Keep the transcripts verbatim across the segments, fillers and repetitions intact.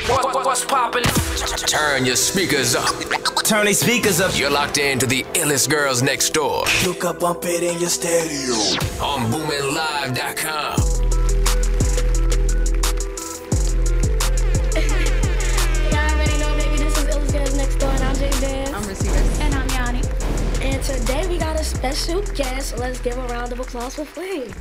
What, what, what's poppin'? Turn your speakers up. Turn these speakers up. You're locked into the illest girls next door. You can bump it in your stereo. On boomin live dot com. Y'all already know, baby, this is illest girls next door, and I'm J Dance. I'm Receivers. And I'm Yanni. And today we got a special guest. Let's give a round of applause for Flame.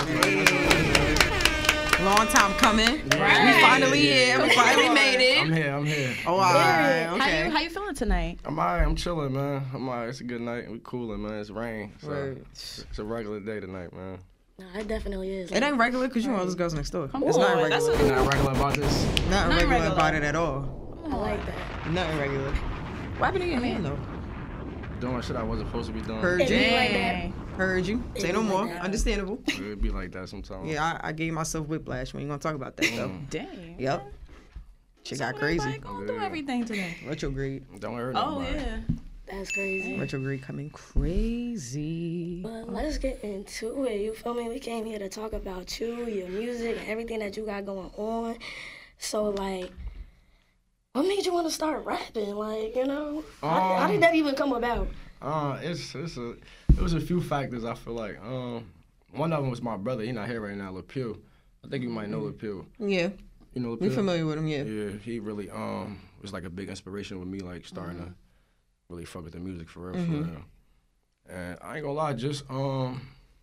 Long time coming. Right. We finally here. We finally made it. I'm here. I'm here. Oh, all right. How Okay. you how you feeling tonight? I'm alright. I'm chilling, man. I'm alright. It's a good night. We cooling, man. It's rain. So Right. it's, it's a regular day tonight, man. No, it definitely is. It ain't regular because you know those girls next door. Come It's on, not that's regular. You're not regular about this? Nothing Not regular, regular. about it at all. I like that. Nothing regular. What happened to your hand though? Doing shit I wasn't supposed to be doing. Heard It you. be like that. Dang. Heard you. Say It no be more. like that. Understandable. It'd be like that sometimes. Yeah, I, I gave myself whiplash. We ain't gonna talk about that though. Dang. Yep. Shit got Everybody crazy. going through everything today. Retrograde. Don't hurt Oh nobody. yeah. That's crazy. Retrograde coming crazy. But let's get into it. You feel me? We came here to talk about you, your music, and everything that you got going on. So, like, what made you want to start rapping? Like, you know, how, how Um, did that even come about? Uh, it's it's a it was a few factors. I feel like um one of them was my brother. He not here right now, LaPew. I think you might know LaPew. Yeah. You know LaPew? We familiar with him, yeah. Yeah, he really um was like a big inspiration with me, like starting to really fuck with the music for real, for real. And I ain't gonna lie, just um,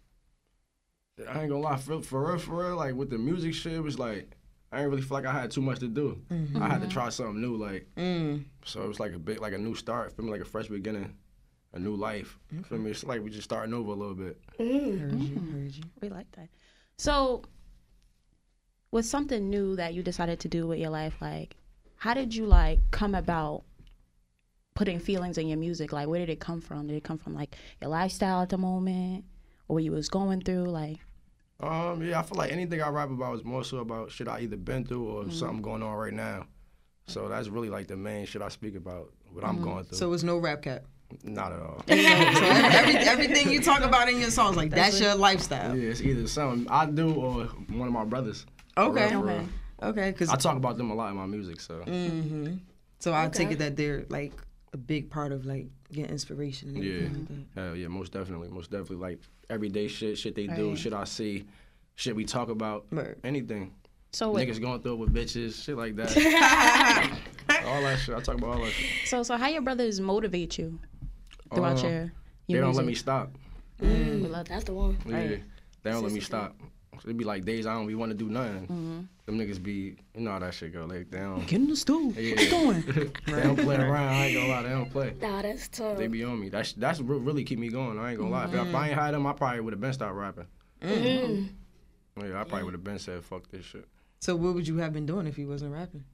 I ain't gonna lie, for, for real, for real, like with the music shit, it was like I ain't really feel like I had too much to do. I had to try something new, like Mm. so it was like a big, like a new start, feel me, like a fresh beginning, a new life. Feel me, it's like we just starting over a little bit. Mm. Heard you, heard you. We like that. So, with something new that you decided to do with your life, like, how did you like come about putting feelings in your music? Like, where did it come from? Did it come from like your lifestyle at the moment, or what you was going through? Like, Um, yeah, I feel like anything I rap about is more so about shit I either been through or something going on right now. So that's really like the main shit I speak about, what I'm going through. So it's no rap cap. Not at all. So every, every, everything you talk about in your songs, like that's, your lifestyle. Yeah, it's either something I do or one of my brothers. Okay. For real, for Okay. real. Okay, because I talk about them a lot in my music, so. hmm so I take Okay. it that they're like a big part of like your inspiration. And Yeah, everything like hell yeah, most definitely, most definitely. Like everyday shit, shit they do, Right. shit I see, shit we talk about, Right. anything. so with, Niggas going through it with bitches, shit like that. All that shit, I talk about all that shit. so so how your brothers motivate you throughout Uh, your, They your don't music? let me stop. We Mm. love that. That's the one. Yeah, Right. they don't let me Sister. stop. So it be like days I don't be want to do nothing. Mm-hmm. Them niggas be, you know how that shit go. Like they don't, Get in the stool. yeah. What you doing? they don't play around. I ain't gonna lie, they don't play. Nah, that's tough. They be on me. That's that's what really keep me going. I ain't gonna lie. If, if I ain't had them, I probably would have been stopped rapping. Mm. Yeah, I probably would have been said fuck this shit. So what would you have been doing if you wasn't rapping?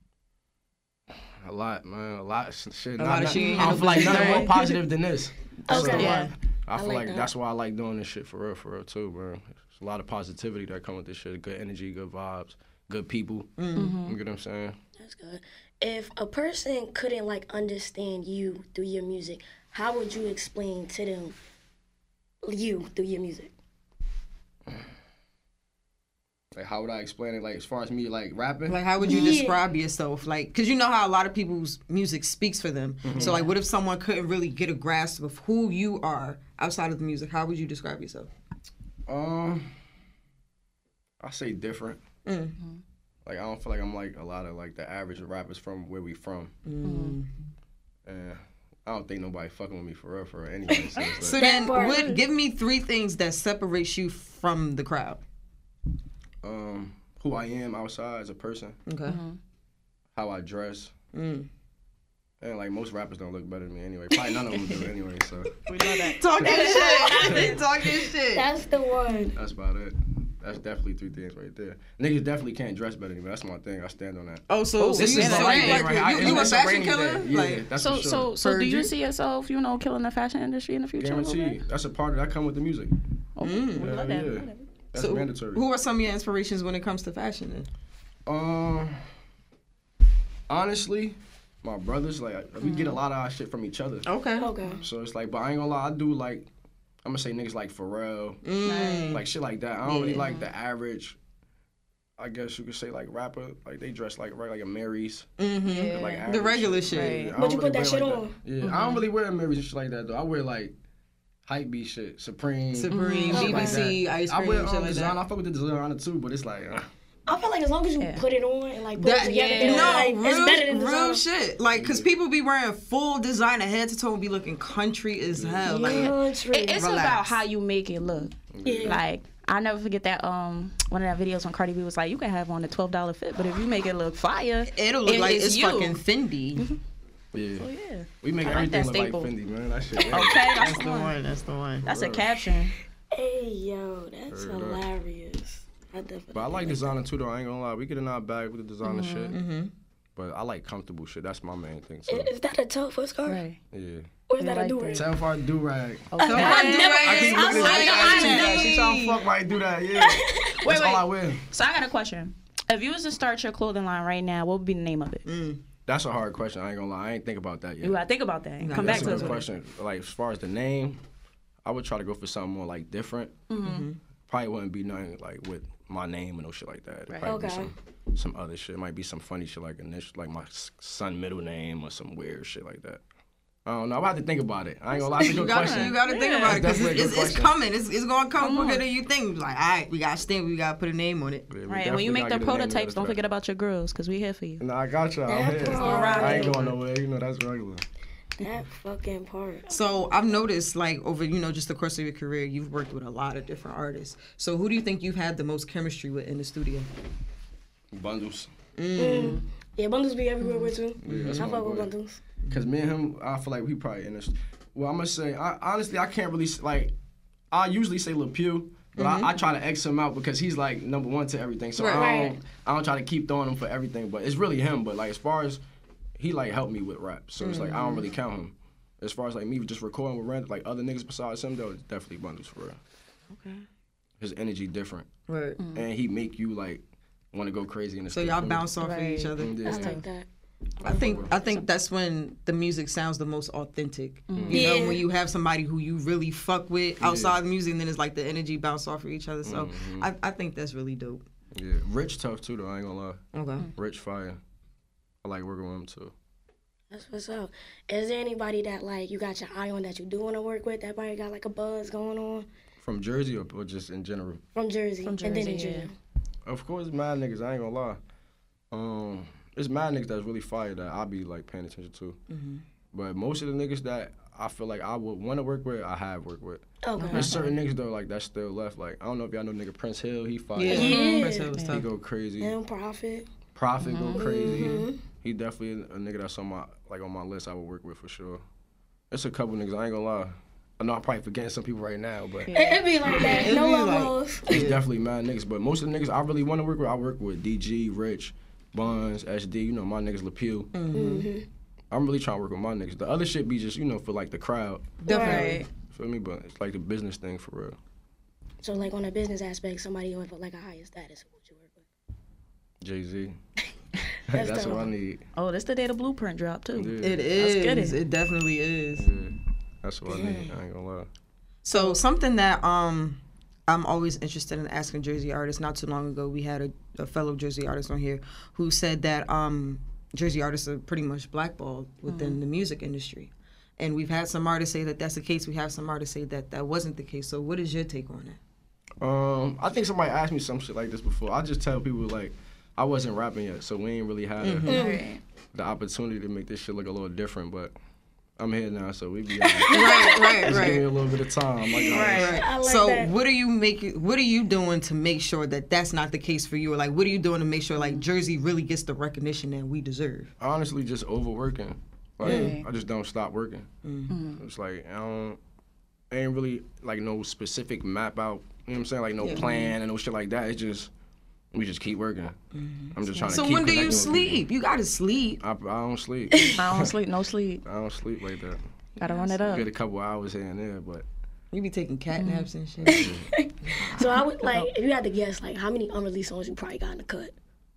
A lot, man. A lot of sh- shit. A Not- lot of not- shit you ain't I had don't no feel like business nothing more doing. positive than this. Okay. So, Yeah. I feel like like, that. that's why I like doing this shit for real, for real too, bro. There's a lot of positivity that come with this shit. Good energy, good vibes, good people. Mm-hmm. You get what I'm saying? That's good. If a person couldn't like understand you through your music, how would you explain to them you through your music? Like, how would I explain it? Like, as far as me, like, rapping? Like, how would you Yeah. describe yourself? Like, because you know how a lot of people's music speaks for them. So, like, what if someone couldn't really get a grasp of who you are outside of the music? How would you describe yourself? Um, I say different. Mm. Like, I don't feel like I'm like a lot of, like, the average rappers from where we from. Mm. And I don't think nobody fucking with me for real, for real anyway. So, it's So like, then, part. what, give me three things that separates you from the crowd. um, who I am outside as a person, Okay. how I dress, Mm. and, like, most rappers don't look better than me anyway. Probably none of them do anyway, so We love that. Talking shit. Talking shit. That's the one. that's about it. That's definitely three things right there. Niggas definitely can't dress better than me. That's my thing. I stand on that. Oh, so, so This you, is so the you, right like, thing right you, here. you a It's a fashion rainy killer? day. Yeah, Like, that's So for sure. so so do you Heard see yourself, you know, killing the fashion industry in the future? a little Guaranteed. bit? That's a part of that come with the music. Oh, we Yeah, love that. yeah. We love that. That's so mandatory. who are some of your inspirations when it comes to fashion then? Um, honestly, my brothers, like, we get a lot of our shit from each other. Okay. Okay. So it's like, but I ain't gonna lie, I do like, I'm gonna say niggas like Pharrell, Mm. like shit like that. I don't really Yeah. like the average. I, I guess you could say like rapper, like they dress like like a Mary's, Mm-hmm. like The average regular shit. shit. Yeah, I But don't you put that wear shit like on. Yeah, I don't really wear Mary's and shit like that though. I wear like hype beat shit, Supreme, Supreme, shit B B C, like that. ice I cream, wear shit um, like designer. that. I fuck with the designer too, but it's like. Uh, I feel like as long as you Yeah. put it on and like put That, it together, yeah. then, no, like, real, it's better than real design. shit. Like, cause people be wearing full designer head to toe and be looking country as hell. Like, Country. It- it's Relax. about how you make it look. Yeah. Like I never forget that um one of that videos when Cardi B was like, you can have on a twelve dollar fit, but if you make it look fire, it'll look it like is it's you. fucking Fendi. yeah. Oh yeah. We make I like everything that look like staple. Fendi, man. That shit. Okay, that's, That's the the one. one. That's the one. That's a caption. Hey yo, that's Word up. hilarious. I definitely. But I like designer too, though. I ain't gonna lie. We get in our bag with the designer Mm-hmm. shit. Mm-hmm. But I like comfortable shit. That's my main thing too. Is, is that a toe for a scarf? Right. Yeah. Or is I that like a do-rag? Tell for do rag. Okay. I never- I keep I looking like at this that. ass too, man. She trying to fuck right do that. Yeah. That's wait. all I wear. So I got a question. If you was to start your clothing line right now, what would be the name of it? Mm. That's a hard question. I ain't gonna lie. I ain't think about that yet. You gotta think about that. and Come That's back a to good us. question. Like as far as the name, I would try to go for something more like different. Mm-hmm. Probably wouldn't be nothing like with my name and no shit like that. It'd Right. probably be Okay. some, some other shit. It might be some funny shit like initial, like my s- son middle name or some weird shit like that. I don't know. I have to think about it. I ain't gonna lie. That's a You good gotta, question. you gotta think Yeah. about it because Definitely a it's, good it's, it's question. coming. It's, it's gonna come, Come quicker on. than you think. Like, all right, we gotta stand. We gotta put a name on it. Yeah, we Right. And when you definitely make gotta the get a name prototypes, don't together forget about your girls, cause we here for you. for that. Nah, I got y'all. I'm That here. part. I ain't going nowhere. You know that's regular. That fucking part. So I've noticed, like over you know just the course of your career, you've worked with a lot of different artists. So who do you think you've had the most chemistry with in the studio? Bundles. Mm. Yeah, bundles be everywhere with too. Yeah, that's I my fuck with boy. bundles. Cause me and him, I feel like we probably in this. Well, I'm gonna say, I, honestly, I can't really s- like. I usually say Lil Pew, but I, I try to X him out because he's like number one to everything. So I don't, Right. I don't try to keep throwing him for everything. But it's really him. But like as far as he like helped me with rap, so it's like I don't really count him. As far as like me just recording with random like other niggas besides him, though, it's definitely Bundles for real. Okay. His energy different, Right. and he make you like want to go crazy in the So studio. y'all bounce off of Right. each other. Yeah. I like that. I think I think that's when the music sounds the most authentic. You know, Yeah. when you have somebody who you really fuck with outside the music, and then it's like the energy bounce off of each other. So I, I think that's really dope. Yeah, Rich tough too though. I ain't gonna lie. Okay. Rich fire. I like working with him too. That's what's up. Is there anybody that like you got your eye on that you do want to work with? That probably got like a buzz going on From Jersey or, or just in general? from Jersey, From and then in Jersey, yeah. general. Of course, mad niggas. I ain't gonna lie. Um, it's mad niggas that's really fire that I be like paying attention to. Mm-hmm. But most of the niggas that I feel like I would want to work with, I have worked with. Okay. There's certain niggas though like that's still left. Like I don't know if y'all know nigga Prince Hill. He fire. Yeah. Yeah. Prince Hill was He tough. go crazy. And Profit. Prophet go crazy. Mm-hmm. He definitely a nigga that's on my like on my list. I would work with for sure. There's a couple niggas. I ain't gonna lie. I know I'm probably forgetting some people right now, but. It, it be like that. It no be one like- knows. It's definitely mad niggas, but most of the niggas I really want to work with, I work with D G, Rich, Buns, S D, you know, my niggas LaPew. Mm-hmm. I'm really trying to work with my niggas. The other shit be just, you know, for like the crowd. Definitely. Right. Feel me? But it's like the business thing for real. So like on a business aspect, somebody with like a higher status, who would you work with? Jay-Z. That's That's what I dope. need. Oh, this the day the blueprint drop too. Yeah. It get is. it. It definitely is. Yeah. That's what I need. I ain't gonna lie. So something that um I'm always interested in asking Jersey artists. Not too long ago, we had a, a fellow Jersey artist on here who said that um Jersey artists are pretty much blackballed within the music industry. And we've had some artists say that that's the case. We have some artists say that that wasn't the case. So what is your take on that? Um, I think somebody asked me some shit like this before. I just tell people like, I wasn't rapping yet, so we ain't really had a, Right. the opportunity to make this shit look a little different. But I'm here now, so we be. All right. Right, right, Just give me right. a little bit of time. Like, all right. Right. I like so that. what are you making? What are you doing to make sure that that's not the case for you? Or like, what are you doing to make sure like Jersey really gets the recognition that we deserve? Honestly, just overworking. Like Mm. I just don't stop working. Mm-hmm. It's like I don't, ain't really like no specific map out. You know what I'm saying? Like no Yeah. plan and no shit like that. It's just we just keep working. I'm just trying to. So keep when do you connecting with sleep? You gotta sleep. people. I, I don't sleep. I don't sleep, no sleep. I don't sleep like that. Gotta run it up. Get a couple hours here and there, but You be taking cat naps and shit. So I would like if you had to guess like how many unreleased songs you probably got in the cut.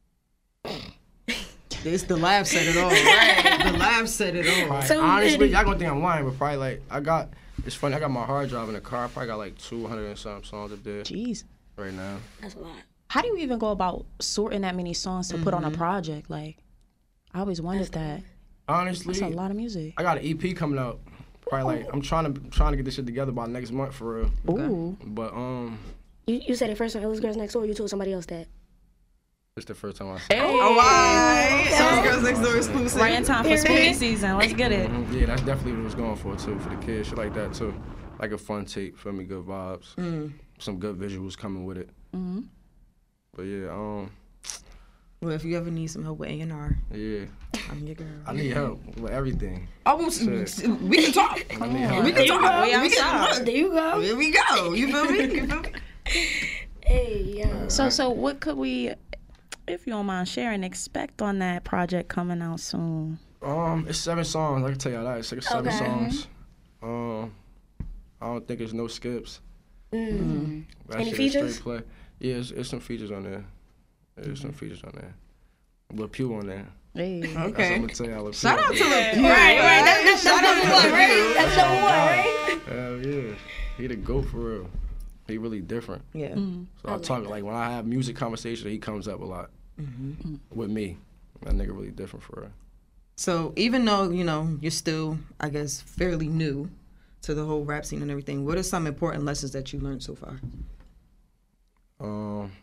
It's the laugh said it all. Right. The laugh said it all. Like, So honestly, many. y'all gonna think I'm lying, but probably like I got. It's funny. I got my hard drive in the car. I probably got like two hundred and something songs up there Jeez. right now. That's a lot. how do you even go about sorting that many songs to mm-hmm. put on a project? Like, I always wondered that. Honestly, that's a lot of music. I got an E P coming out. Probably like I'm trying to trying to get this shit together by next month for real. Ooh. But um. You you said it first on Illest Girls Next Door. Or you told somebody else that. It's the first time I said. Hey. Oh, wow. Illest Girls Next Door exclusive. Right in time for spooky season. Let's get it. Mm-hmm. Yeah, that's definitely what I was going for too for the kids. Shit like that too. Like a fun tape, feel me, good vibes. Mm. Some good visuals coming with it. Mm-hmm. But yeah, um. Well, if you ever need some help with A and R, yeah, I'm your girl. I need help with everything. Oh, well, we can talk. I need help. We can talk. We we can, there you go. There we go. You feel me? You feel me? Hey, yeah. So, so what could we, if you don't mind sharing, expect on that project coming out soon? Um, it's seven songs. I can tell you that. It's like seven Okay. songs. Um, I don't think there's no skips. Mm. That Any shit is features? straight play. Yeah, it's, it's some features on there. There's some features on there. Lil Pew on there. Hey. That's what I'm Okay. gonna tell you. Lil Shout Pew. out to Lil Pew. Right, right. That's, that's, Shout that's out number to one, Lil right? Pew. That's number one, right? Hell yeah. He the GOAT for real. He really different. Yeah. Mm-hmm. So I, I talk like when I have music conversations, he comes up a lot mm-hmm. with me. That nigga really different for real. So even though, you know, you're still, I guess, fairly new to the whole rap scene and everything, what are some important lessons that you learned so far? Um,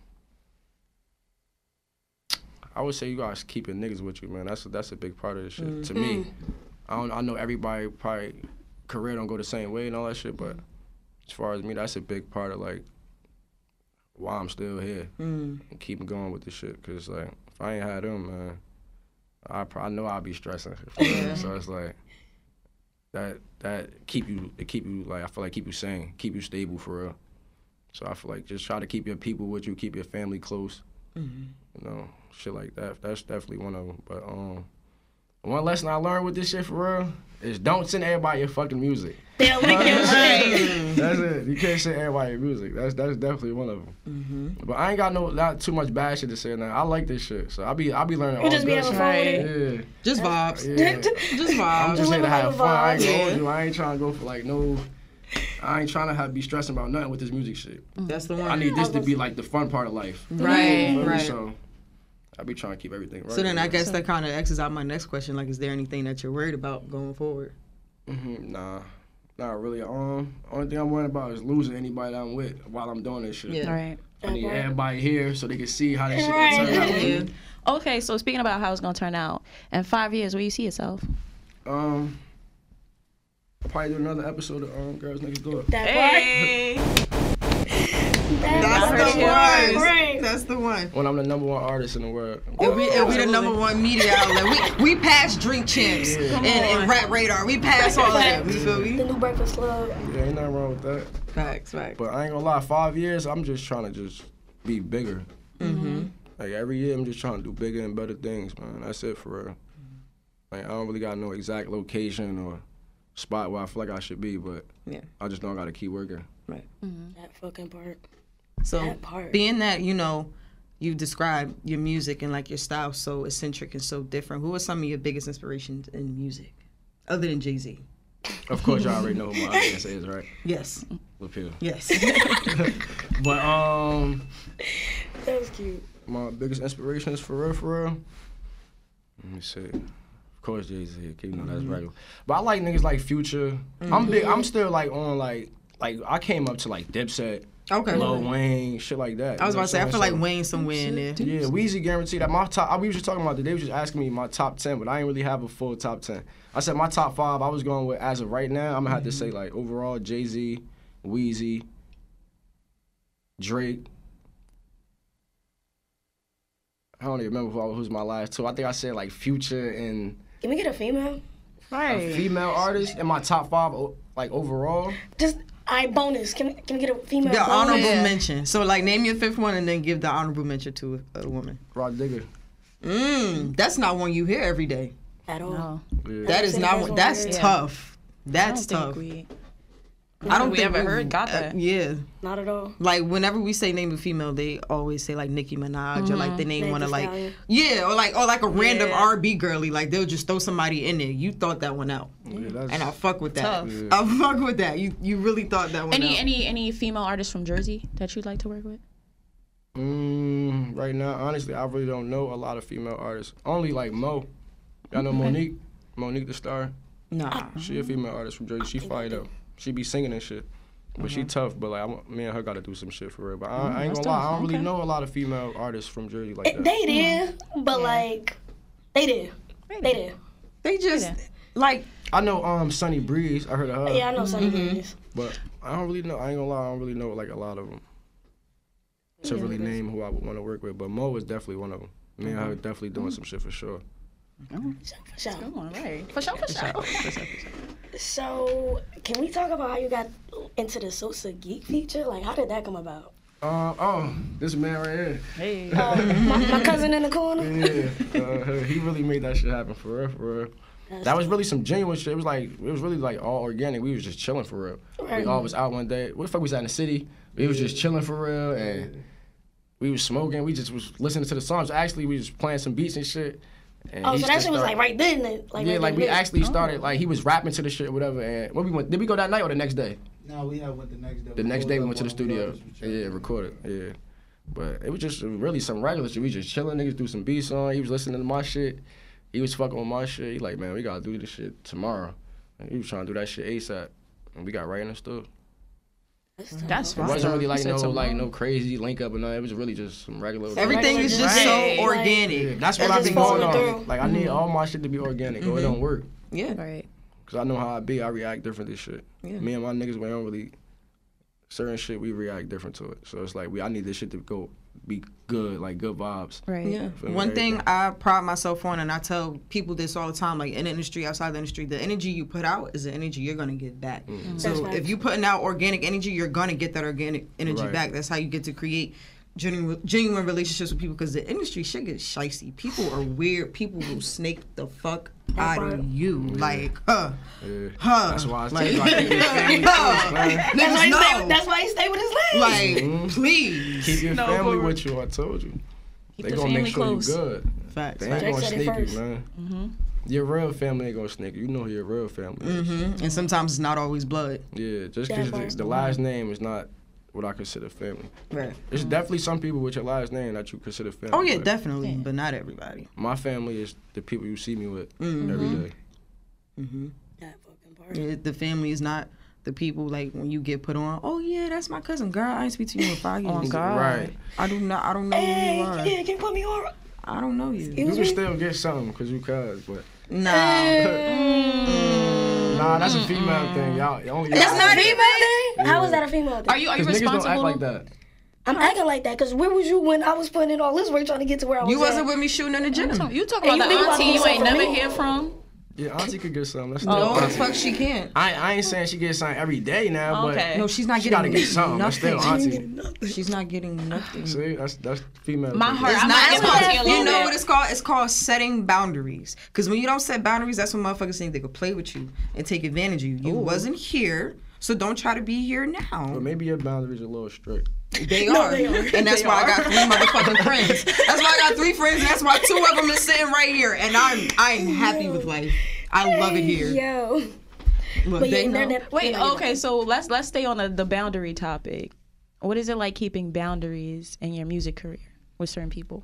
I would say you guys keeping niggas with you, man. That's a, that's a big part of this shit. Mm-hmm. To me, I don't. I know everybody probably career don't go the same way and all that shit, but as far as me, that's a big part of like why I'm still here mm. and keeping going with this shit. Cause like if I ain't had them, man, I I know I'd be stressing. Yeah. So it's like that that keep you it keep you like I feel like keep you sane, keep you stable for real. So I feel like just try to keep your people with you, keep your family close. Mm-hmm. You know, shit like that. That's definitely one of them. But um, one lesson I learned with this shit for real is don't send everybody your fucking music. They'll lick your shit. That's it. You can't send everybody your music. That's that's definitely one of them. Mm-hmm. But I ain't got no not too much bad shit to say now. I like this shit, so I be I be learning You all just be good having shit. fun with it. Yeah. Just vibes. Yeah. Just vibes. I'm just here to have fun. I ain't gonna Yeah. hold you. I ain't trying to go for like no. I ain't trying to have be stressing about nothing with this music shit. That's the one. I need this to be like the fun part of life. Right, You know? right. So I be trying to keep everything right. So then I guess that kind of X's out my next question. Like, is there anything that you're worried about going forward? Mm-hmm. Nah, not really. Um, only thing I'm worried about is losing anybody that I'm with while I'm doing this shit. Yeah. Right. I need everybody here so they can see how this shit Right. gonna turn out. Yeah. Okay, so speaking about how it's gonna turn out in five years, where you see yourself? Um, I'll probably do another episode of um, Girls Next Door. That Hey. That's part. the Right. one. Right. That's the one. When I'm the number one artist in the world. And we, and we the number one media outlet. We we passed Drink Champs Yeah. and, and Rap Radar. We passed all of them. You feel The me? new Breakfast Club. Yeah, ain't nothing wrong with that. Facts, facts. But I ain't gonna lie, five years, I'm just trying to just be bigger. Mm-hmm. Like every year, I'm just trying to do bigger and better things, man. That's it for real. Like I don't really got no exact location or spot where I feel like I should be, but Yeah. I just know I gotta keep working. Right. That fucking part. So That part. being that, you know, you describe your music and like your style so eccentric and so different, who are some of your biggest inspirations in music? Other than Jay-Z. Of course, y'all already know who my audience is, right? Yes. Lil Pew. Yes. But um, That was cute. my biggest inspirations for real, for real. Let me see. Of course, Jay Z. You know that's regular. But I like niggas like Future. I'm big. I'm still like on like like I came up to like Dipset, Okay. Lil Wayne, shit like that. I was You know about to say, I what feel I'm like saying? Wayne somewhere in there. Yeah, Weezy guaranteed that my top. I we was just talking about that. They was just asking me my top ten, but I ain't really have a full top ten. I said my top five. I was going with as of right now. I'm gonna have to say like overall Jay Z, Weezy, Drake. I don't even remember who who's my last two. I think I said like Future and Can we get a female? a female artist in my top five, o- like overall. Just I bonus. Can can we get a female? The bonus? honorable mention. So like name your fifth one and then give the honorable mention to a, a woman. Rod Digger. Mm, that's not one you hear every day. At all. No. Yeah. That is Say not that's one. one That's word. Yeah. tough. That's I don't tough. think we. I don't we think ever we've- heard got uh, that. yeah. Not at all. Like whenever we say name a female, they always say like Nicki Minaj or like they name Meg one Thee of like Stallion. yeah or like or like a random Yeah. R and B girly. Like they'll just throw somebody in there. You thought that one out, Yeah, that's, and I fuck with that. Tough. Yeah. I fuck with that. You you really thought that one Any out. any any female artists from Jersey that you'd like to work with? Mm, right now, honestly, I really don't know a lot of female artists. Only like Mo. Y'all know Monique? Monique the Star? Nah. She a female artist from Jersey. She fired up. She be singing and shit. But she tough, but like I'm, me and her gotta do some shit for real. But I, I ain't gonna lie, I don't really know a lot of female artists from Jersey like that. They did, but like, they did. They did. They just, like... I know um Sunny Breeze. I heard of her. Yeah, I know some Breeze. But I don't really know. I ain't gonna lie. I don't really know like a lot of them to really name who I would want to work with. But Mo is definitely one of them. Me and her definitely doing some shit for sure. For sure. Come on, right? For sure, for sure. So, can we talk about how you got into the Sosa Geek feature? Like, how did that come about? Uh, oh, this man right here. Hey. Uh, my, my cousin in the corner? Yeah, uh, he really made that shit happen for real, for real. That's That was really some genuine shit. It was like, it was really like all organic. We was just chilling for real. Right. We all was out one day. Where the fuck we was at in the city? We was just chilling for real, and we was smoking. We just was listening to the songs. Actually, we was playing some beats and shit. And Oh, he so that just shit was started- like right then? then, Like Yeah, right like then we then. actually started, like he was rapping to the shit or whatever. And when we went, did we go that night or the next day? No, we had went the next day. The next day we went to the studio. Yeah, Yeah, recorded. Yeah. But it was just really some regular shit. We just chilling, niggas do some beats on. He was listening to my shit. He was fucking with my shit. He like, man, we gotta do this shit tomorrow. And he was trying to do that shit ASAP. And we got right in the studio. That's It fine. wasn't really like You said no tomorrow. like no crazy link up or nothing. It was really just some regular. Everything is just Right. so organic. Yeah, that's what It's I've just been going falling on. through. Like I need all my shit to be organic or it don't work. Yeah. Right. Cause I know how I be. I react different to shit. Yeah. Me and my niggas, we don't really certain shit. We react different to it. So it's like we. I need this shit to go be good, like good vibes. Right. Yeah. Feel me? One thing Everything. I pride myself on, and I tell people this all the time, like in the industry, outside the industry, the energy you put out is the energy you're gonna get back. Mm-hmm. That's So right. if you putting out organic energy, you're gonna get that organic energy Right. back. That's how you get to create genuine, genuine relationships with people. Because the industry shit gets shicey. People are weird. People will snake the fuck out part. of you. Like, huh, Yeah. huh. That's why I like, say like, keep your family huh. close, man. That's why, Niggas he stay, know. that's why he stayed with his legs. Like, Mhm. please. Keep your No, family but- with you. I told you. Keep They the gonna make family sure close. you good. Facts. They ain't facts. Jake gonna said it sneak you, first. man. Mm-hmm. Your real family ain't gonna sneak you. You know who your real family is. hmm And sometimes it's not always blood. Yeah, just That because part. the last name is not what I consider family. Right. There's definitely some people with your last name that you consider family. Oh yeah, but definitely, but not everybody. My family is the people you see me with Mhm. every day. hmm That fucking part. Yeah, the family is not the people like when you get put on. Oh yeah, that's my cousin. Girl, I ain't speak to you in five years. Oh, God. Right. I do not. I don't know who Hey, you are. yeah, can you put me on? I don't know you. You Excuse can me? still get something because you cuz, but Nah. nah, that's a female thing. Y'all only That's y'all- not a female thing? How is that a female thing? Are you are you 'Cause niggas don't responsible? act like that. I'm acting like that because where was you when I was putting in all this work trying to get to where I was You wasn't at? with me shooting in the gym. You talk And about you the think about auntie you yourself ain't for never me? hear from. Yeah, auntie could get something. That's No, still the auntie. fuck she can't. I, I ain't saying she gets something every day now, Okay. but No, she's not she getting gotta get something. That's still nothing. auntie. She's not getting nothing. See, that's that's female. My thing. heart- It's I'm not, not it's gonna called, take a you little know bit. what it's called? It's called setting boundaries. Because when you don't set boundaries, that's when motherfuckers think they could play with you and take advantage of you. You wasn't here, so don't try to be here now. But maybe your boundaries are a little strict. They are. they are. And that's why I got three motherfucking friends. That's why I got three friends, and that's why two of them is sitting right here. And I'm I'm happy with life. I love it here. Yo. Look, But yeah, they they're- know. they're- Wait, they're not okay, so let's let's stay on the, the boundary topic. What is it like keeping boundaries in your music career with certain people?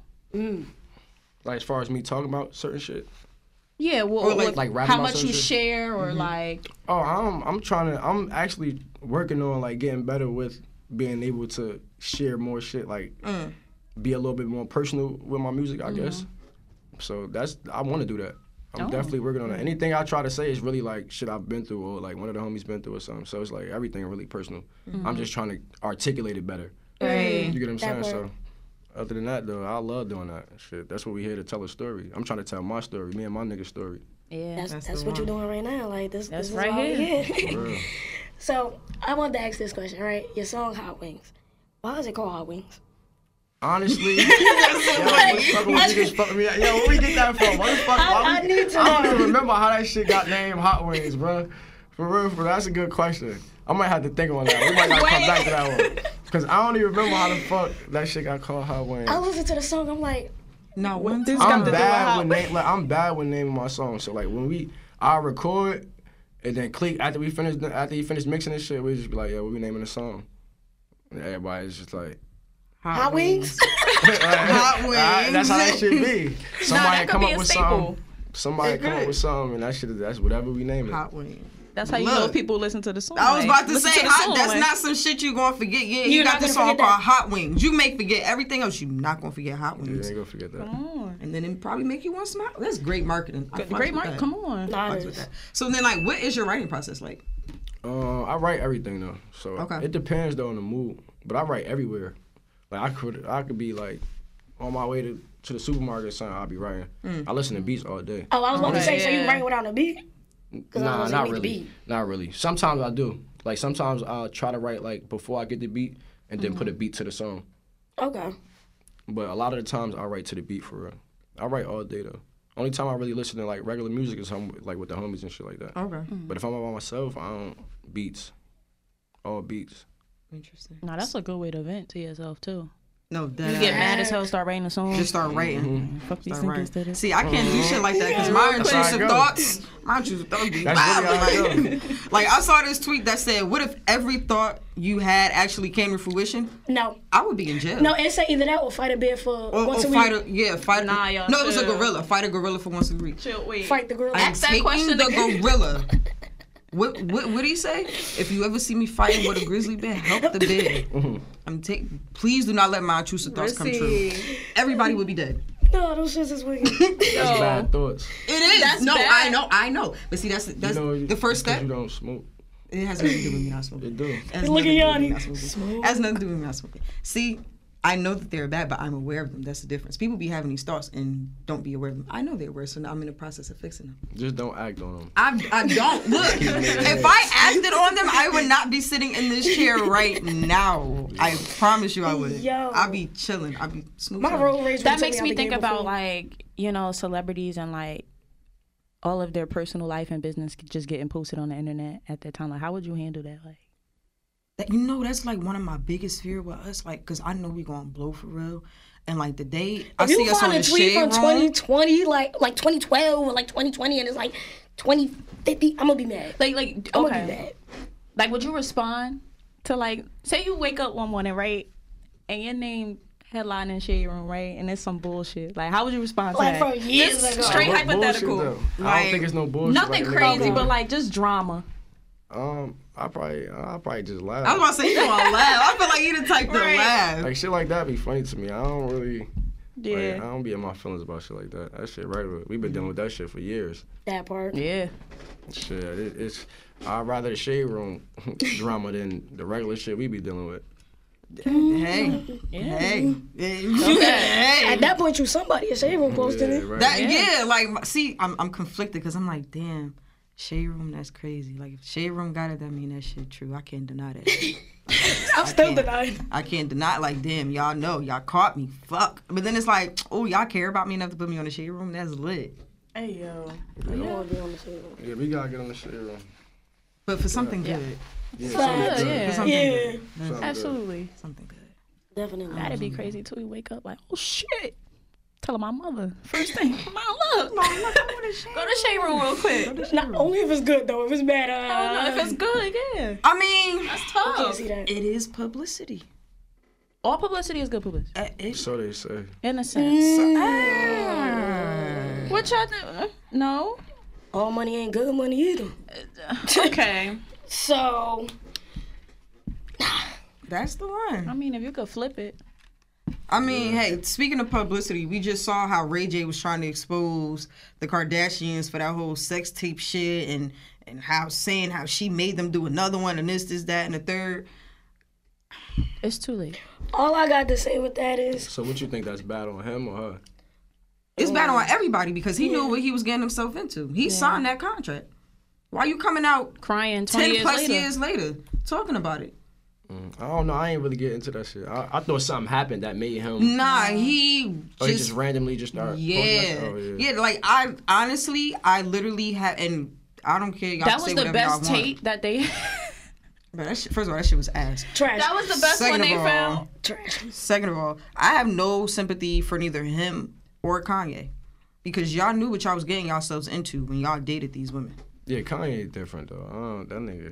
Like as far as me talking about certain shit. Yeah, well, Or like- like, like rapping how about much certain you shit? share, or like, Oh, I'm I'm trying to. I'm actually working on like getting better with being able to share more shit. Like Mm. be a little bit more personal with my music, I guess. So that's I want to do that. I'm Oh. definitely working on that. Anything I try to say is really like shit I've been through or like one of the homies been through or something. So it's like everything really personal. I'm just trying to articulate it better. right? You get what I'm saying? That So part. other than that though, I love doing that shit. That's what we here to tell a story. I'm trying to tell my story, me and my nigga story. Yeah, That's, That's that's the what you're one. doing right now. Like this, That's this right is why we here. here. For real. So I wanted to ask this question, right? Your song Hot Wings. Why is it called Hot Wings? Honestly, yo, what the fuck was you just fucking me up? Yo, where we get that from? What the fuck? I- why I we- need to I don't know. even remember how that shit got named Hot Wings, bro. For real, for real, that's a good question. I might have to think on that. We might gotta come back to that one. Cause I don't even remember how the fuck that shit got called Hot Wings. I listened to the song. I'm like, Not one this time. got I'm to do with bad Hot with name. Like, I'm bad with naming my songs. So like when we, I record, and then click after we finish after you finish mixing this shit, we just be like, yeah, what we naming the song? And everybody's just like, Hot Wings? Hot wings. Uh, that's how that should be. Somebody that could come be up a with staple. something. Somebody It come up could. with something, and that shit. That's whatever we name it. Hot wings. That's how you Look. know people listen to the song. I was like, about to listen say, the hot, song, that's like- not some shit you gonna forget. Yeah, you You're got not this gonna song forget called that. Hot Wings. You may forget everything else. You're not gonna forget Hot You Wings. ain't gonna forget that. Come on. And then it probably make you want to smile. That's great marketing. I Good- fucks Great with mark. that. Come on. Fucks with Nice. that. So then, like, what is your writing process like? Uh, I write everything though, so Okay. it depends though on the mood. But I write everywhere. Like I could, I could be like on my way to, to the supermarket or something. I'll be writing. Mm. I listen to beats all day. Oh, I was about to say, so you Yeah. write without a beat? 'Cause I Nah, was not gonna say really. make the beat. Not really. Sometimes I do. Like sometimes I'll try to write like before I get the beat and then put a beat to the song. Okay. But a lot of the times I write to the beat for real. I write all day though. Only time I really listen to like regular music is home, like with the homies and shit like that. Okay. But if I'm by myself, I don't beats. All beats. Interesting. No, that's a good way to vent to yourself too. No, that You get mad as hell, start writing a song. Just start writing. Fuck these Start niggas writing. that is. See, I can't do shit like that because my That's how I intrusive go. thoughts, my intrusive thoughts be That's wild. really how I Like, like I saw this tweet that said, "What if every thought you had actually came to fruition?" No. I would be in jail. No, it say either that or fight a bear for or, once or a fight week. a yeah, fight. Nah, a, y'all no, it was a chill. gorilla. Fight a gorilla for once a week. Chill, wait. Fight the gorilla. I'm Ask that taking question the again. gorilla. What what what did he say? If you ever see me fighting with a grizzly bear, help the bear. I'm taking. Please do not let my intrusive thoughts come true. Everybody would be dead. No, those shits is wicked. That's bad thoughts. It is. That's no, bad. I know, I know. But see, that's that's You know, the first because step. You don't smoke. It has nothing to do with me not smoking. It do. It has Look nothing at to do with me Yanni. not smoking. It has nothing to do with me not smoking. See, I know that they're bad, but I'm aware of them. That's the difference. People be having these thoughts and don't be aware of them. I know they're aware, so now I'm in the process of fixing them. Just don't act on them. I, I don't. Look, if I acted on them, I would not be sitting in this chair right now. I promise you I would. Yo. I'd be chilling. I'd be snooping. My road rage. That took makes out me the think game about before. like, you know, celebrities and like all of their personal life and business just getting posted on the internet at that time. Like, how would you handle that? Like, That, you know, that's like one of my biggest fear with us, like, cause I know we gonna blow for real, and like the day I If see you us on find the a tweet shade from room, twenty twenty, like like twenty twelve or like twenty twenty, and it's like twenty fifty, I'm gonna be mad. like, like, I'm gonna be okay. mad. Like, would you respond to like, say you wake up one morning, right, and your name headline in Shade Room, right, and it's some bullshit. Like, how would you respond to Like that? from years Just ago. straight What hypothetical. bullshit, though? I Like, don't think it's no bullshit. Nothing like, crazy, nigga. but like just drama. Um, I probably, I probably just laugh. I was about to say you gonna laugh. I feel like you the type to Right. laugh. Like shit like that be funny to me. I don't really. Yeah. Like, I don't be in my feelings about shit like that. That shit regular. We've been dealing with that shit for years. That part. Yeah. Shit, it, it's. I'd rather the shade room drama than the regular shit we be dealing with. Hey, hey, hey. At that point, you somebody. A shade room posting Yeah, it. right. That yeah, like my- see, I'm I'm conflicted because I'm like, damn, shade room, that's crazy. Like if shade room got it, that mean that shit true. I can't deny that. I'm still can't. denying. I can't deny. Like damn, y'all know, y'all caught me. Fuck. But then it's like, oh, y'all care about me enough to put me on the shade room. That's lit. Hey yo. I don't want to be on the shade room. Yeah, we gotta get on the shade room. But for something good. Yeah, Facts. something For good. Yeah. something Yeah, good. Something good. Absolutely. Something good. definitely. That'd be crazy too. You wake up like, oh shit. Telling my mother first thing. Mom, look. Go to the shade room real quick. Not only if it's good though. If it's bad, uh, I don't know if it's good, yeah. I mean, That's I can't tough. see that. it is publicity. All publicity is good publicity. Uh, it- So they say. In a sense. Ah. What y'all think? No. All money ain't good money either. Okay. So That's the one. I mean, if you could flip it. I mean, hey, speaking of publicity, we just saw how Ray J was trying to expose the Kardashians for that whole sex tape shit and and how saying how she made them do another one and this, this, that, and the third. It's too late. all I got to say with that is, So what you think, that's bad on him or her? It's bad on everybody because he knew what he was getting himself into. He signed that contract. Why you coming out Crying twenty ten years plus later. years later talking about it? I don't know. I ain't really get into that shit. I, I thought something happened that made him. Nah, he Or he just, just randomly just started. yeah. Oh, yeah, Like I honestly, I literally have, and I don't care. Y'all That can was say the whatever best y'all want. tape that they. But that shit, first of all, that shit was ass. trash. That was the best Second one of they all, found. trash. Second of all, I have no sympathy for neither him or Kanye because y'all knew what y'all was getting yourselves into when y'all dated these women. Yeah, Kanye different though. I don't, that nigga.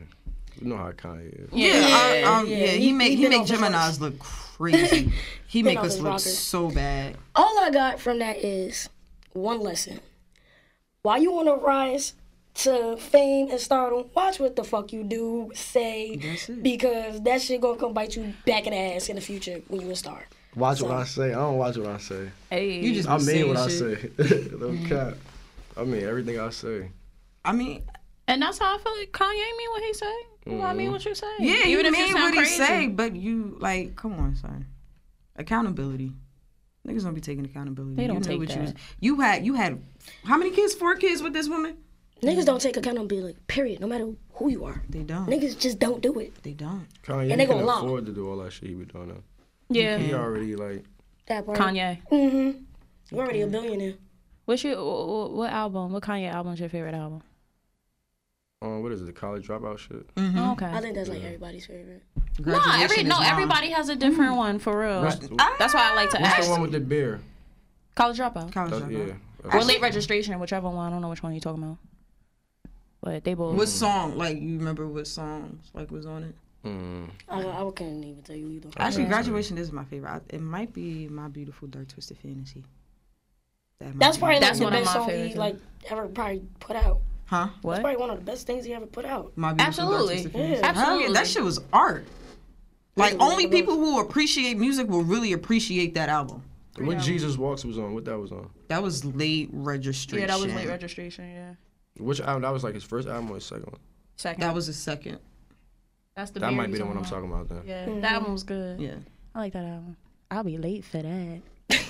You know how Kanye is. Yeah, Yeah, I- um, yeah. yeah. He, He- make he he been make off his Geminis rockers. look crazy. He Been make off us his look rockers. so bad. All I got from that is one lesson. Why you want to rise to fame and stardom? Watch what the fuck you do, say, That's it. because that shit gonna come bite you back in the ass in the future when you a star. Watch what I say. I don't watch what I say. Hey. You just I be mean saying what I shit. say. No cap. I mean everything I say. I mean, And that's how I feel like Kanye mean what he say. Well, I mean what you say. yeah, Even you if mean sound what he crazy. say, but you like, come on, son. Accountability. Niggas don't be taking accountability. They don't you know take what You, that. was, you had you had how many kids? Four kids with this woman? Niggas don't take accountability, period, no matter who you are. They don't. Niggas just don't do it. They don't. Kanye And they can gonna lie. afford to do all that shit he be doing now. Yeah. He already like That part. Kanye. Mm-hmm. You're already a billionaire. What's your what, what album? What Kanye album is your favorite album? um what is it, the college dropout shit? Oh, okay. I think that's like everybody's favorite. No, every Graduation no is mine. everybody has a different one for real. What's, That's why I like to what's ask. the one with the beer? College Dropout. College That's, dropout. yeah. Or That's- late registration, whichever one. I don't know which one you're talking about. But they both. What song? Like you remember what songs like was on it? Mm. I, I couldn't even tell you either. Actually, graduation is my favorite. I, it might be My Beautiful Dark Twisted Fantasy. That might That's be- probably like That's the one of best my song he favorites, too. like ever probably put out. huh? That's What? probably one of the best things he ever put out. My Beautiful Dark Absolutely. Twisted Fantasy. Yeah. Hell yeah, that shit was art. Like Yeah, only it was. people who appreciate music will really appreciate that album. What Jesus Walks was on? What that was on? That was late registration. Yeah, that was late registration. Yeah. Which album? That was like his first album or his second one? Second. That was the second. That's the. That beer might you be the one I'm about. talking about then. Yeah, Mm-hmm. that album was good. Yeah. I like that album. I'll be late for that.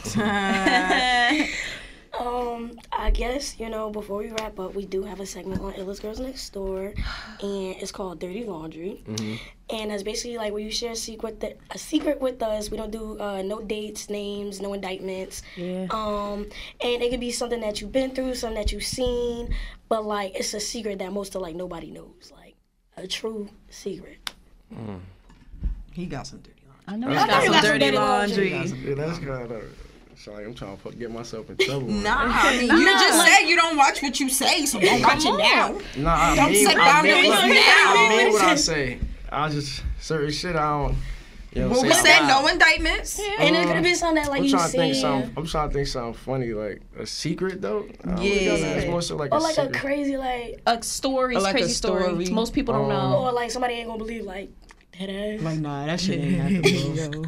Um, I guess, you know, before we wrap up, we do have a segment on Illest Girls Next Door, and it's called Dirty Laundry. Mm-hmm. And that's basically like where you share a secret, that, a secret with us. We don't do uh, no dates, names, no indictments. Yeah. Um, and it could be something that you've been through, something that you've seen, but like it's a secret that most of like nobody knows, like a true secret. He got some dirty laundry. I know I you thought got you some got some dirty dirty laundry. laundry. Yeah, that's kind of. It's like I'm trying to put, get myself in trouble. Nah, I mean, you just said you don't watch what you say, so don't watch it now. Nah, I Don't mean, set I mean, boundaries look, now. I mean what I say. I just certain shit I don't. You know what Well, I'm we saying? said no indictments. And it could have been something that like I'm you trying to think seen, something. I'm trying to think something funny, like a secret though. I don't really got that. It's more so like or a like a secret. crazy like, A story, Or like crazy a story. story. Most people don't Um, know. or like somebody ain't gonna believe like that ass. Like, nah, that shit ain't happening, yo.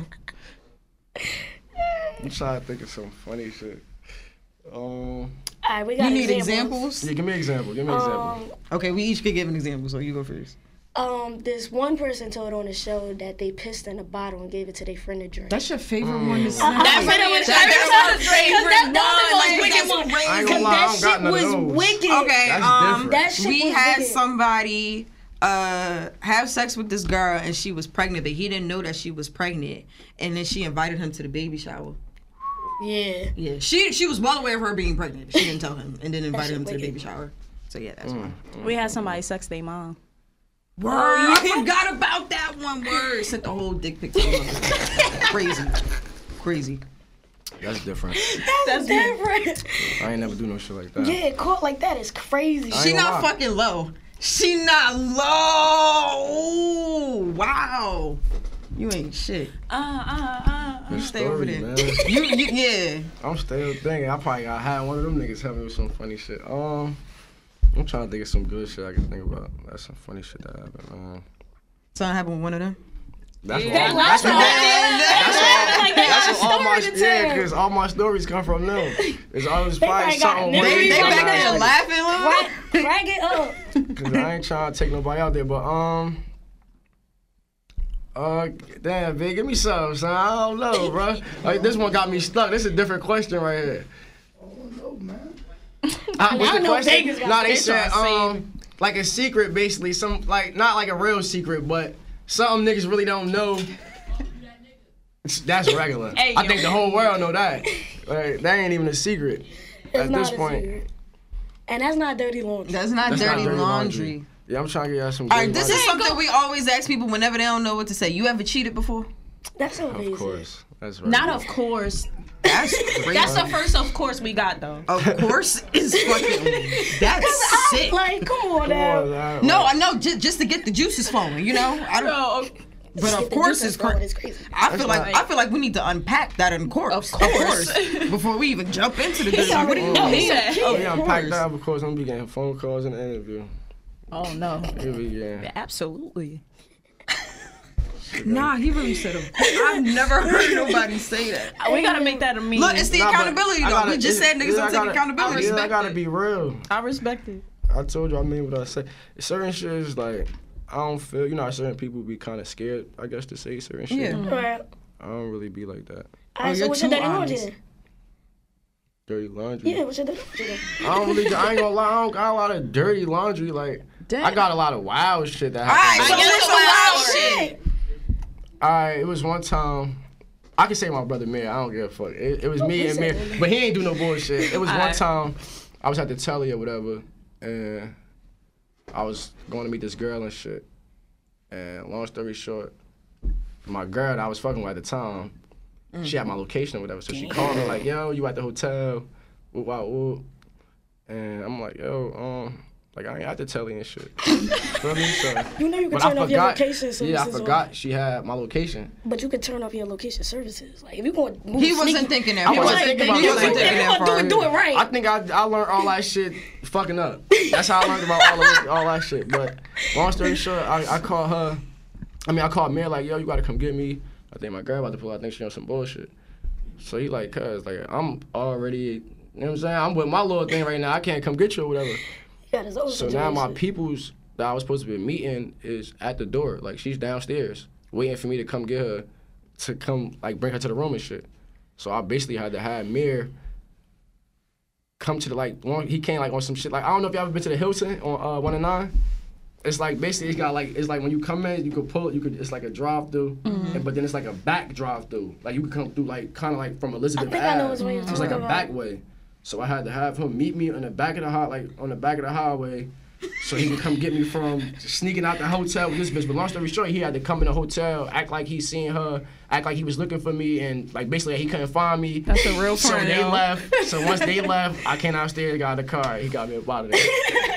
I'm trying to think of some funny shit. Um, All right, we got You need examples. examples? yeah, give me an example. Give me an example. Um, Okay, we each could give an example, so you go first. um, this one person told on the show that they pissed in a bottle and gave it to their friend to drink. That's your favorite one to say. That's what it was. That's That's your favorite that was the one. most wicked Like, one. that's I ain't Cause gonna lie, I that don't got shit none of was those. wicked. Okay, That's um, different. That shit we was had wicked. somebody uh have sex with this girl and she was pregnant, but he didn't know that she was pregnant, and then she invited him to the baby shower. Yeah. Yeah, she she was well aware of her being pregnant. She didn't tell him, and then invited shit him to the wicked. baby shower. So yeah, that's Mm. one. We had somebody sex their mom. Word, I forgot about that one. Word, sent the whole dick pic to him. Crazy, crazy. That's different. That's different. I ain't never do no shit like that. Yeah, caught like that is crazy. I She ain't not gonna lie. fucking low. She not low. Ooh, wow. You ain't shit. Uh, uh, uh. Good Stay over story, there. man. You, you, yeah. I'm still thinking. I probably got had one of them niggas help me with some funny shit. Um, I'm trying to think of some good shit I can think about. That's some funny shit that happened. Um, Something happened with one of them. that's Yeah. all. That's all. That's all. Like, they got That's a all my. story to Yeah, tell. because all my stories come from them. It's always They probably probably got something. niggas. where They, you they Yeah. back got- there laughing, Crack, little. crack it up. Cause I ain't trying to take nobody out there, but um, uh, damn, big, give me some, son. I don't know, bro. Like this one got me stuck. This is a different question right here. I don't know, man. Uh, what's I the know question? Vegas got Nah, they this said on um, like a secret, basically, some like not like a real secret, but something niggas really don't know. It's- That's regular. Hey, I yo. think the whole world know that. Like, that ain't even a secret It's at not this a point. secret. And that's not dirty laundry. That's not That's not dirty, dirty laundry. laundry. Yeah, I'm trying to get y'all some. All right, dirty this laundry. is something we always ask people whenever they don't know what to say. You ever cheated before? That's so basic. Of course, that's right. Not of course. That's crazy. That's the first of course we got though. Of course, is fucking. That's sick. Like, come on Come now. on, nah, No, like, I know, just just to get the juices flowing, you know. I don't. No, But Get of the course, juices it's flowing, crazy. it's crazy. I feel like right. I feel like we need to unpack that in course. Of course. before we even jump into the. He already What do you know. mean? he said, oh, oh, yeah, I'm course. packed up. Of course, I'm gonna be getting phone calls in the interview. oh no. Here we go. Absolutely. Nah, he really said of course. I've never heard nobody say that. We gotta make that a meme. Look, it's the Nah, but accountability I though. gotta- We just said it- niggas yeah, I don't take gotta- accountability. Yeah, I respect gotta it. be real. I respect it. I told you I mean what I said. Certain shit is like, I don't feel, you know how certain people be kind of scared, I guess, to say certain shit. Yeah. Right. I don't really be like that. All right, so you're what's your too daddy laundry honest. then? Dirty laundry. Yeah, what's your daddy laundry then? I don't really, I ain't gonna lie, I don't got a lot of dirty laundry. Like, Damn. I got a lot of wild shit that All right, happened. so I guess what's it's the wild wild shit? All right, it was one time. I can say my brother Mir. I don't give a fuck. It, it was me and Mir, but he ain't do no bullshit. It was one Alright. time I was at the telly or whatever, and I was going to meet this girl and shit. And long story short, my girl that I was fucking with at the time, she had my location or whatever. So she called me like, "Yo, you at the hotel?" Whoop, whoop, whoop. And I'm like, "Yo, um." Like, I ain't at the telly and shit. Feel me? So, You know you can but I turn off your forgot. location services. Yeah, I on- forgot she had my location. But you can turn off your location services. Like if you want to move He wasn't sneaky- thinking that. I He wasn't wasn't thinking about He that wasn't like thinking that. that Do it, do it far. right. I think I I learned all that shit fucking up. That's how I learned about all of, all that shit. But long story short, I, I called her. I mean, I called Mir like, "Yo, you gotta come get me. I think my girl about to pull out. I think she on some bullshit." So he like, "Cuz, like, I'm already, you know what I'm saying? I'm with my little thing right now. I can't come get you or whatever." Yeah, there's always So now my situation. people's that I was supposed to be meeting is at the door. Like, she's downstairs waiting for me to come get her to come, like, bring her to the room and shit. So I basically had to have Mir come to the, like, one, he came, like, on some shit. Like, I don't know if y'all ever been to the Hilton on uh, one and nine. It's like, basically, it's got, like, it's like when you come in, you could pull it, you could, it's like a drive-through, and, but then it's like a back drive-through. Like, you could come through, like, kind of like from Elizabeth I think I know Ave. which way you're It's like a talking back about. way. So I had to have him meet me on the back of the high, like, on the back of the highway, so he can come get me from sneaking out the hotel with this bitch. But long story short, he had to come in the hotel, act like he seen her, act like he was looking for me, and like basically he couldn't find me. That's a real So friend, they yo. left. So once they left, I came downstairs, got in the car. He got me up out of there.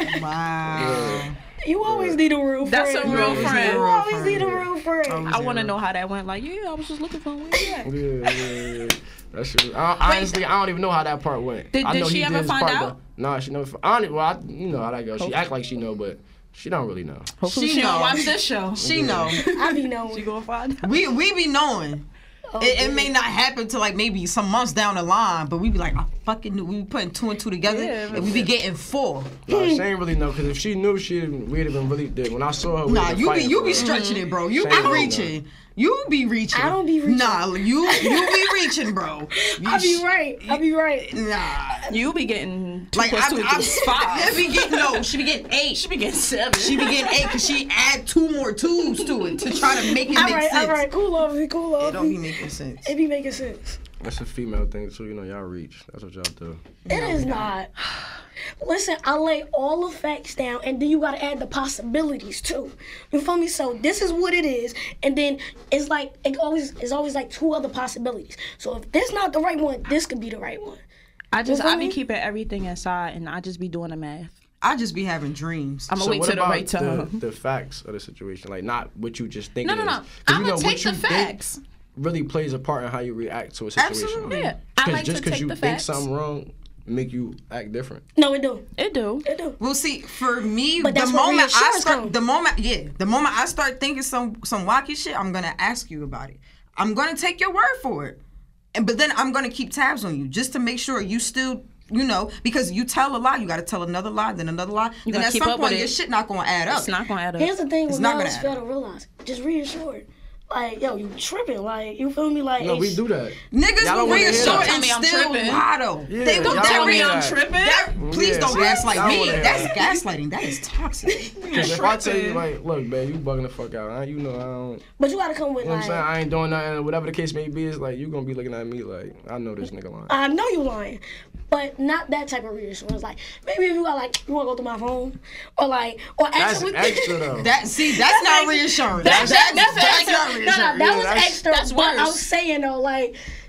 Wow. You always need a real friend. That's a real bro. friend. You always need a real friend. I want to know how that went. Like, yeah, I was just looking for him. Where you at? Yeah, yeah, yeah. That shit. was- I, honestly, I don't even know how that part went. Did- I did know she he ever did his find part, out? though. Nah, she never. I don't, well, I, you know how that goes. She act like she know, but she don't really know. Hopefully She she, don't know. watch this show. She know. I be knowing. She gonna find out. We we be knowing. It, it may not happen till like maybe some months down the line, but we be like, I fucking knew. We be putting two and two together, Yeah, and we be getting four. Nah, she ain't really know, because if she knew, she we'd have been really dead. When I saw her, we Nah, been you be fighting you for be real. stretching it, bro. You Shame be on reaching. You be reaching. I don't be reaching. Nah, you you be reaching, bro. You I be sh- right. I be right. Nah. You be getting two Like plus I, two I, equals five. I be getting no. She be getting eight. She be getting seven. She be getting eight because she add two more twos to it to try to make it All make right, sense. all right. Cool off me, cool It off don't be me. making sense. It be making sense. That's a female thing too, you know. Y'all reach. That's what y'all do. It is not. Listen, I lay all the facts down, and then you gotta add the possibilities too. You feel me? So this is what it is, and then it's like it always it's always like two other possibilities. So if this not the right one, this could be the right one. I just You feel I be me? keeping everything inside, and I just be doing the math. I just be having dreams. I'm gonna So wait what till the about right time. the, the facts of the situation? Like, not what you just think No, it no, is. no. 'Cause I'm you know, gonna what take you the think facts. really plays a part in how you react to a situation. Absolutely. Yeah, I 'Cause like just to because take you the think facts. something wrong make you act different. No, it do. It do. It do. Well, see, for me, But the that's where moment I reassurance start, come. the moment, yeah, the moment I start thinking some some wacky shit, I'm gonna ask you about it. I'm gonna take your word for it, and but then I'm gonna keep tabs on you just to make sure you still, you know, because you tell a lie, you gotta tell another lie, then another lie, then gotta at keep some up with point it. your shit not gonna add up. It's not gonna add up. Here's the thing It's with not males gonna fail to realize. Just reassured. Like, yo, you tripping. Like, you feel me? Like, No, we it's- do that. Niggas Y'all will don't wanna hear reassure that. Tell and me I'm still tripping. lie though. Yeah, they don't y'all that wanna re- hear that. tripping. that- please Yeah, don't see, gaslight y'all me. wanna hear That's that. gaslighting. That is toxic. Because if I tell you, like, look, man, you bugging the fuck out. Huh? You know, I don't. But you gotta come with You know what I'm like, saying? I ain't doing nothing. Whatever the case may be, it's like you gonna be looking at me like I know this nigga lying. I know you lying, but not that type of reassurance. Like, maybe if you got like, you wanna go through my phone, or like, or That's actually. extra though. That see, that's, not ex- reassurance. That's, That's that's, that's, extra. not No, no, reassurance. that Yeah, was that's- extra. that's but I'm worse. saying though, like,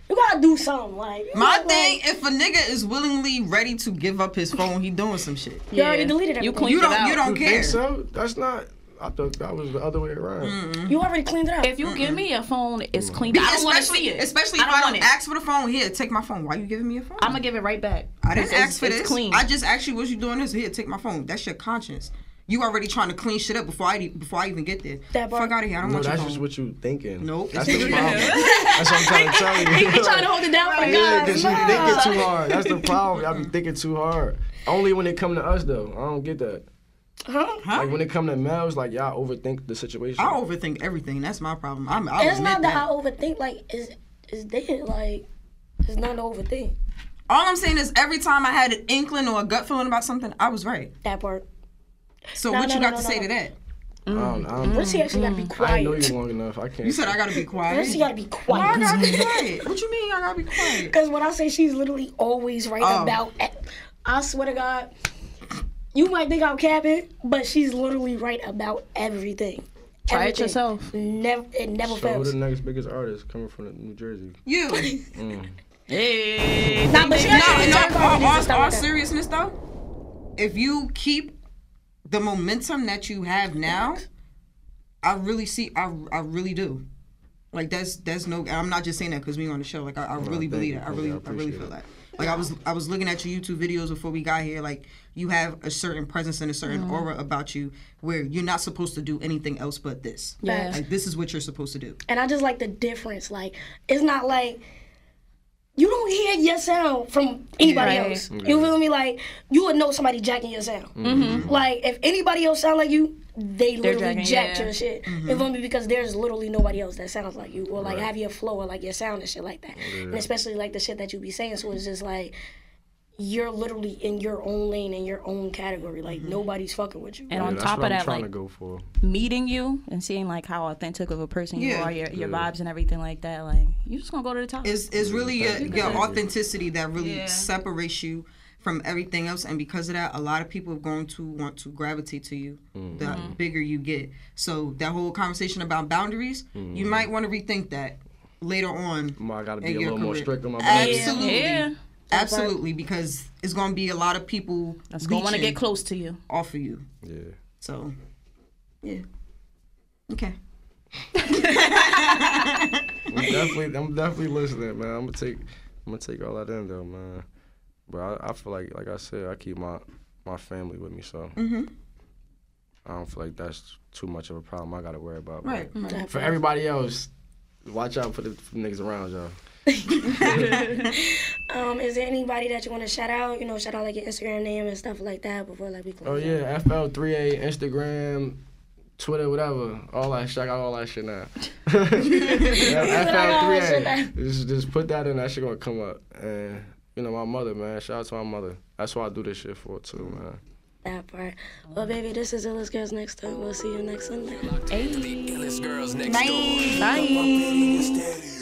You gotta do something. Like you My know, thing, like, if a nigga is willingly ready to give up his phone, he doing some shit. you already deleted You everything. cleaned You it don't, out. you don't You care. think so? That's not. I thought that was the other way around. Mm. You already cleaned it out. If you give me a phone, it's clean. I don't want to Especially, see it. especially if I don't I want don't it. ask for the phone. Here, take my phone. Why you giving me a phone? I'm gonna give it right back. I didn't It's- ask for it's this. Clean. I just asked you what you doing this. Here, take my phone. That's your conscience. You already trying to clean shit up before I before I even get there. That part- Fuck out of here. I don't No, want your that's phone. just what you thinking. Nope. That's the problem. That's what I'm trying to tell you. He trying to hold it down for Yeah, God. because you thinking too hard. That's the problem. I be thinking too hard. Only when it come to us though. I don't get that. huh? Huh? Like when it come to males, like y'all overthink the situation. I overthink everything. That's my problem. I'm, I'll It's not admit that I that. overthink. Like it's it's dead. Like it's not to overthink. All I'm saying is every time I had an inkling or a gut feeling about something, I was right. That part. So No, what no, you no, got no, to say no. to that? I don't, I don't, Rissy actually gotta be I quiet. ain't know you long enough. I can't. You said I got to be quiet. Rissy gotta be Why I quiet. gotta be quiet? What you mean I gotta be quiet? Because when I say she's literally always right Oh. about, e- I swear to God, you might think I'm capping, but she's literally right about everything. Try it Everything. yourself. Never, it never So who fails. the next biggest artist coming from New Jersey? You. Hey. Nah, but she No, actually in talk all, about all, it and all, stuff all like that. seriousness though, if you keep the momentum that you have now, I really see, I, I really do. Like that's that's no. I'm not just saying that because we on the show. Like I, I really thank believe you, that. I thank really, you, I I really appreciate feel it. that. Like I was, I was looking at your YouTube videos before we got here. Like you have a certain presence and a certain Mm-hmm. aura about you, where you're not supposed to do anything else but this. Yeah. Like this is what you're supposed to do. And I just like the difference. Like, it's not like you don't hear your sound from anybody Right. else. You feel me? Like, you would know somebody jacking your sound. Mm-hmm. Like, if anybody else sound like you, they literally jacking, jacked yeah. your shit. Mm-hmm. You feel me? Because there's literally nobody else that sounds like you or like have your flow or like your sound and shit like that. And especially like the shit that you be saying. So it's just like you're literally in your own lane in your own category. Like nobody's fucking with you. And Yeah, on that's top what of I'm that, trying like to go for. meeting you and seeing like how authentic of a person you Yeah. are, your your Yeah. vibes and everything like that, like you just gonna go to the top. It's, it's really your, thank you. your Thank you. authenticity that really Yeah. separates you from everything else, and because of that, a lot of people are going to want to gravitate to you Mm. the Mm-hmm. bigger you get. So that whole conversation about boundaries, Mm. you might want to rethink that later on. I gotta be in a your little more career. strict on my boundaries. Absolutely, Yeah. absolutely, because it's going to be a lot of people That's gonna want to leeching get close to you. off of you. Yeah. So, yeah, okay. I'm definitely, I'm definitely listening, man. I'm gonna take, I'm gonna take all that in though, man. But I, I feel like, like I said, I keep my, my family with me, so Mm-hmm. I don't feel like that's too much of a problem I gotta worry about. Right. But That for part. everybody else, watch out for the, for the niggas around y'all. Um, is there anybody that you want to shout out? You know, shout out like your Instagram name and stuff like that before like we close. Oh out? yeah, F L three A, Instagram, Twitter, whatever. All that shit. I got all that shit now. F L three A. Just, just put that in. That shit gonna come up. And you know my mother, man. Shout out to my mother. That's what I do this shit for too, man. That part. Well, baby, this is Illest Girls Next Door. We'll see you next Sunday. The illest girls next Bye. door. Bye. Stereo.